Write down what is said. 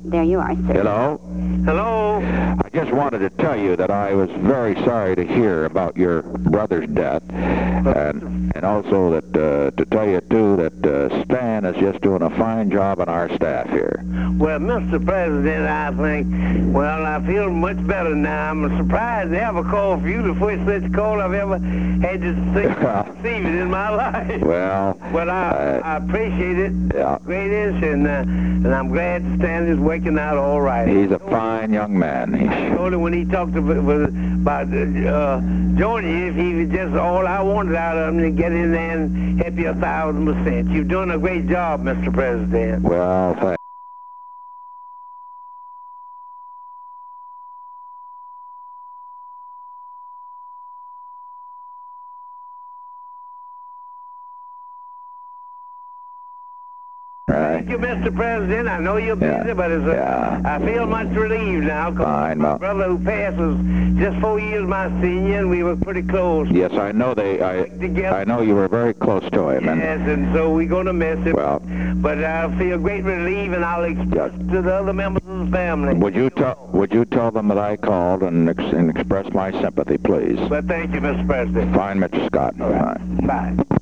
There you are, sir. Hello? Hello? I just wanted to tell you that I was very sorry to hear about your brother's death, and also that to tell you, too, that Stan is just doing a fine job on our staff here. Well, Mr. President, I think, well, I feel much better now. I'm surprised they ever called for you. The first such call I've ever had to receive it in my life. Well, I appreciate it. Yeah. Great ish, and I'm glad Stan is working out all right. He's a fine young man. I told him when he talked about joining you, if he was just all I wanted out of him to get in there and help you 1,000%. You're doing a great job, Mr. President. Well, thanks. Thank you, Mr. President. I know you're busy, but I feel much relieved now. Fine. My brother who passed was just 4 years my senior, and we were pretty close. Yes, I know I know you were very close to him. Yes, and so we're going to miss him. Well, but I feel great relief, and I'll express to the other members of the family. Would you tell them that I called and express my sympathy, please? But thank you, Mr. President. Fine, Mr. Scott. Right. Bye.